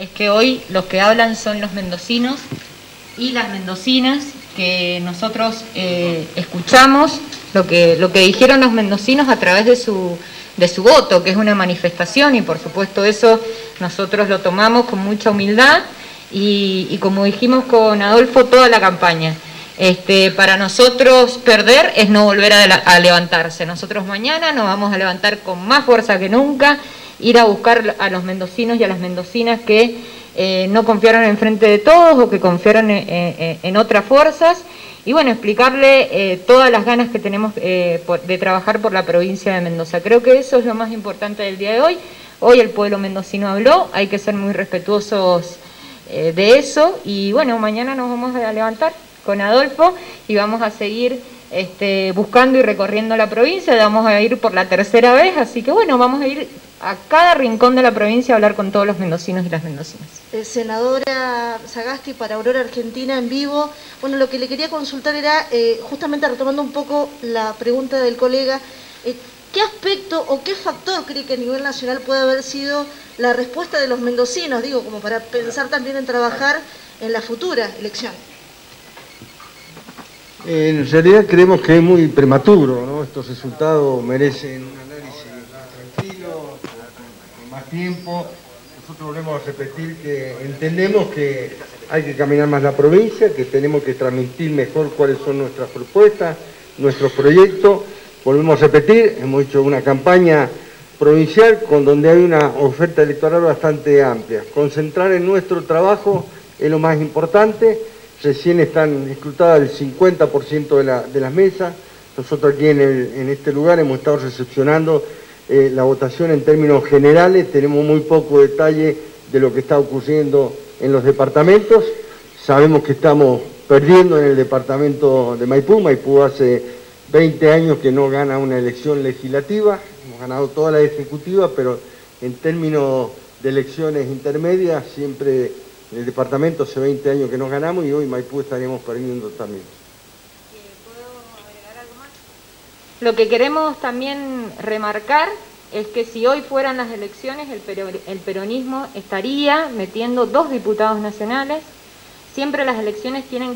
es que hoy los que hablan son los mendocinos y las mendocinas, que nosotros escuchamos lo que dijeron los mendocinos a través de su voto, que es una manifestación, y por supuesto eso nosotros lo tomamos con mucha humildad y como dijimos con Adolfo toda la campaña. Para nosotros perder es no volver a levantarse. Nosotros mañana nos vamos a levantar con más fuerza que nunca, ir a buscar a los mendocinos y a las mendocinas que no confiaron en Frente de Todos o que confiaron en otras fuerzas, y bueno, explicarle todas las ganas que tenemos de trabajar por la provincia de Mendoza. Creo que eso es lo más importante del día de hoy. Hoy el pueblo mendocino habló, hay que ser muy respetuosos de eso, y bueno, mañana nos vamos a levantar con Adolfo y vamos a seguir buscando y recorriendo la provincia. Vamos a ir por la tercera vez, así que bueno, vamos a ir a cada rincón de la provincia a hablar con todos los mendocinos y las mendocinas. Senadora Sagasti, para Aurora Argentina en vivo. Bueno, lo que le quería consultar era, justamente retomando un poco la pregunta del colega, ¿qué aspecto o qué factor cree que a nivel nacional puede haber sido la respuesta de los mendocinos, digo, como para pensar también en trabajar en la futura elección? En realidad creemos que es muy prematuro, ¿no? Estos resultados merecen un análisis más tranquilo, con más tiempo. Nosotros volvemos a repetir que entendemos que hay que caminar más la provincia, que tenemos que transmitir mejor cuáles son nuestras propuestas, nuestros proyectos. Volvemos a repetir, hemos hecho una campaña provincial con donde hay una oferta electoral bastante amplia. Concentrar en nuestro trabajo es lo más importante. Recién están escrutadas el 50% de las mesas. Nosotros aquí en este lugar hemos estado recepcionando la votación en términos generales. Tenemos muy poco detalle de lo que está ocurriendo en los departamentos. Sabemos que estamos perdiendo en el departamento de Maipú. Maipú hace 20 años que no gana una elección legislativa. Hemos ganado toda la ejecutiva, pero en términos de elecciones intermedias siempre... En el departamento hace 20 años que no ganamos y hoy Maipú estaríamos perdiendo también. ¿Puedo agregar algo más? Lo que queremos también remarcar es que si hoy fueran las elecciones, el peronismo estaría metiendo 2 diputados nacionales. Siempre las elecciones tienen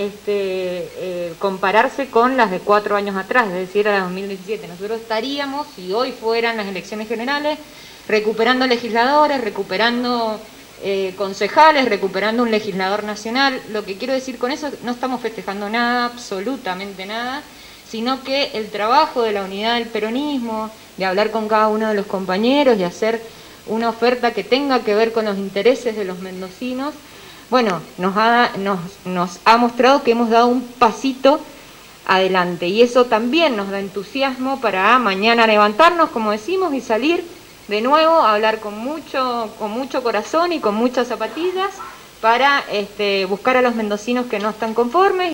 que compararse con las de 4 años atrás, es decir, a la 2017. Nosotros estaríamos, si hoy fueran las elecciones generales, recuperando legisladores, recuperando... concejales, recuperando un legislador nacional. Lo que quiero decir con eso, no estamos festejando nada, absolutamente nada, sino que el trabajo de la unidad del peronismo, de hablar con cada uno de los compañeros y hacer una oferta que tenga que ver con los intereses de los mendocinos, bueno, nos ha mostrado que hemos dado un pasito adelante, y eso también nos da entusiasmo para mañana levantarnos, como decimos, y salir de nuevo a hablar con mucho corazón y con muchas zapatillas para buscar a los mendocinos que no están conformes.